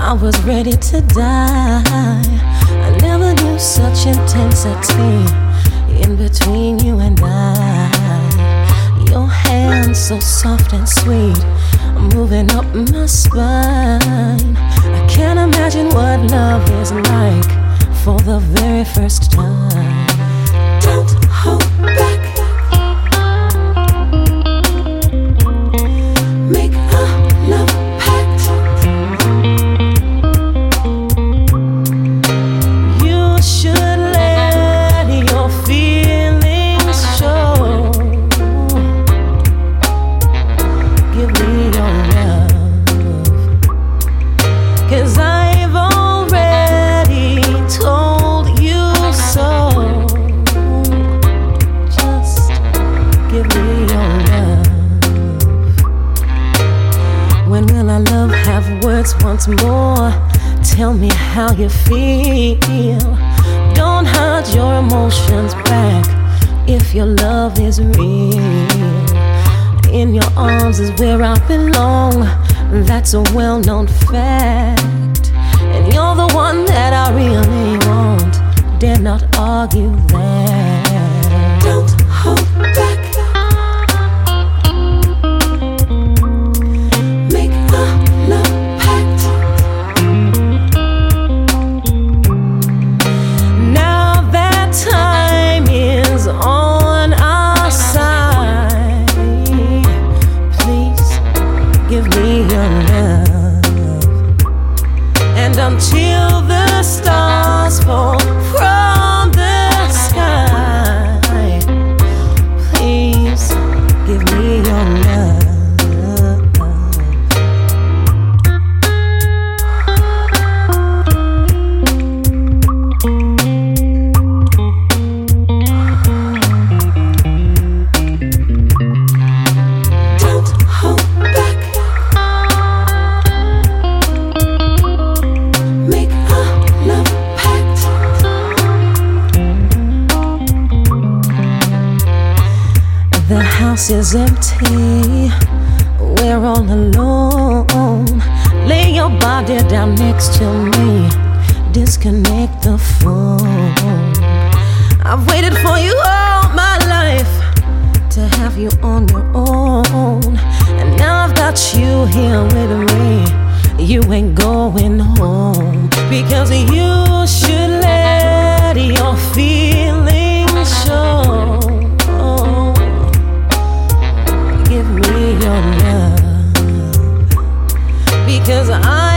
I was ready to die. I never knew such intensity in between you and I. Your hands so soft and sweet, moving up my spine. I can't imagine what love is like for the very first time. Don't hold back. Make a love pact. You should let your feelings show. Give me your love, 'cause I've already told you so. Just give me your love. When will our love have words once more? Tell me how you feel. Don't hide your emotions back if your love is real. In your arms is where I belong. That's a well-known fact. And you're the one that I really want. Dare not argue that. Don't hold back. Make a love pact. Now that time is on our side, please give me your love. And until the stars fall from the sky, please give me your love. Don't hold back. Make a love pact. The house is empty, we're all alone. Lay your body down next to me, disconnect the phone. I've waited for you all my life to have you on your own. And now I've got you here with me. You ain't going home, because you should let your feelings show. Give me your love, because I